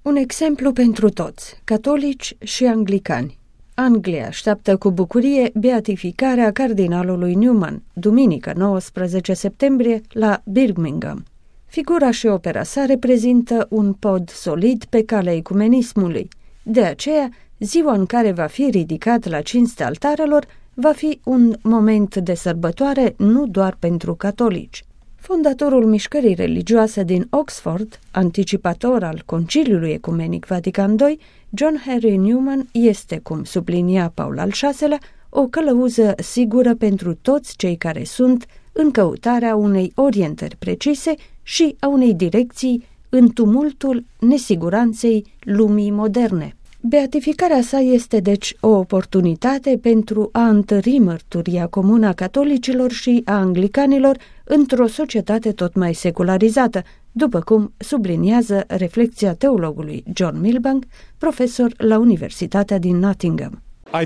Un exemplu pentru toți, catolici și anglicani. Anglia așteaptă cu bucurie beatificarea cardinalului Newman, duminică 19 septembrie la Birmingham. Figura și opera sa reprezintă un pod solid pe calea ecumenismului. De aceea, ziua în care va fi ridicat la cinstea altarelor va fi un moment de sărbătoare nu doar pentru catolici. Fondatorul mișcării religioase din Oxford, anticipator al Conciliului Ecumenic Vatican II, John Henry Newman este, cum sublinia Paul al VI-lea, o călăuză sigură pentru toți cei care sunt în căutarea unei orientări precise și a unei direcții în tumultul nesiguranței lumii moderne. Beatificarea sa este, deci, o oportunitate pentru a întări mărturia comună a catolicilor și a anglicanilor într-o societate tot mai secularizată, după cum subliniază reflecția teologului John Milbank, profesor la Universitatea din Nottingham.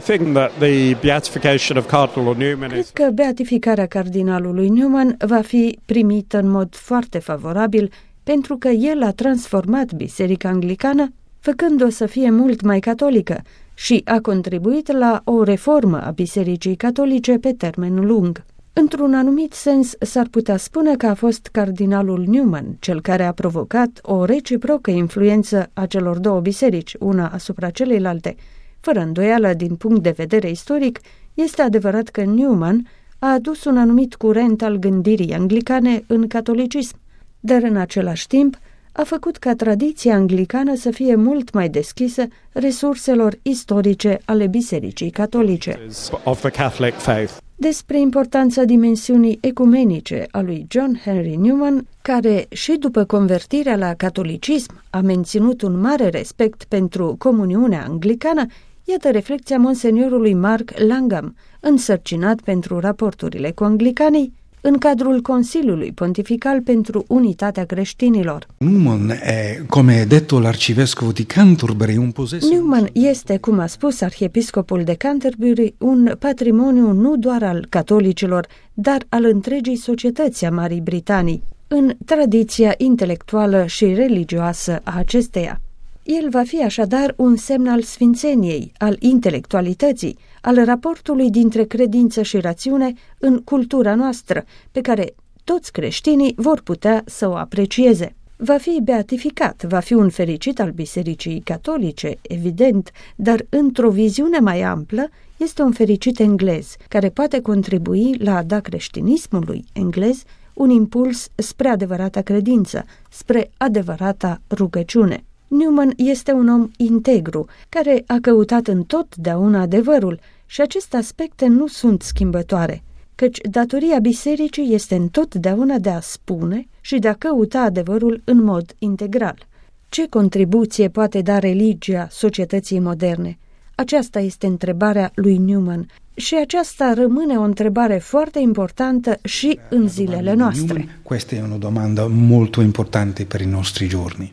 Cred că beatificarea cardinalului Newman va fi primită în mod foarte favorabil pentru că el a transformat Biserica Anglicană făcând-o să fie mult mai catolică și a contribuit la o reformă a Bisericii Catolice pe termen lung. Într-un anumit sens, s-ar putea spune că a fost cardinalul Newman cel care a provocat o reciprocă influență a celor două biserici, una asupra celeilalte. Fără îndoială, din punct de vedere istoric, este adevărat că Newman a adus un anumit curent al gândirii anglicane în catolicism, dar în același timp a făcut ca tradiția anglicană să fie mult mai deschisă resurselor istorice ale Bisericii Catolice. Despre importanța dimensiunii ecumenice a lui John Henry Newman, care și după convertirea la catolicism a menținut un mare respect pentru comuniunea anglicană, iată reflecția monseniorului Mark Langham, însărcinat pentru raporturile cu anglicanii, în cadrul Consiliului Pontifical pentru Unitatea Creștinilor. Newman este, cum a spus arhiepiscopul de Canterbury, un patrimoniu nu doar al catolicilor, dar al întregii societăți a Marii Britanii, în tradiția intelectuală și religioasă a acesteia. El va fi așadar un semn al sfințeniei, al intelectualității, al raportului dintre credință și rațiune în cultura noastră, pe care toți creștinii vor putea să o aprecieze. Va fi beatificat, va fi un fericit al Bisericii Catolice, evident, dar într-o viziune mai amplă este un fericit englez, care poate contribui la a da creștinismului englez un impuls spre adevărata credință, spre adevărata rugăciune. Newman este un om integru, care a căutat întotdeauna adevărul și aceste aspecte nu sunt schimbătoare, căci datoria bisericii este întotdeauna de a spune și de a căuta adevărul în mod integral. Ce contribuție poate da religia societății moderne? Aceasta este întrebarea lui Newman și aceasta rămâne o întrebare foarte importantă și în zilele noastre. Questa è una domanda molto importante per i nostri giorni.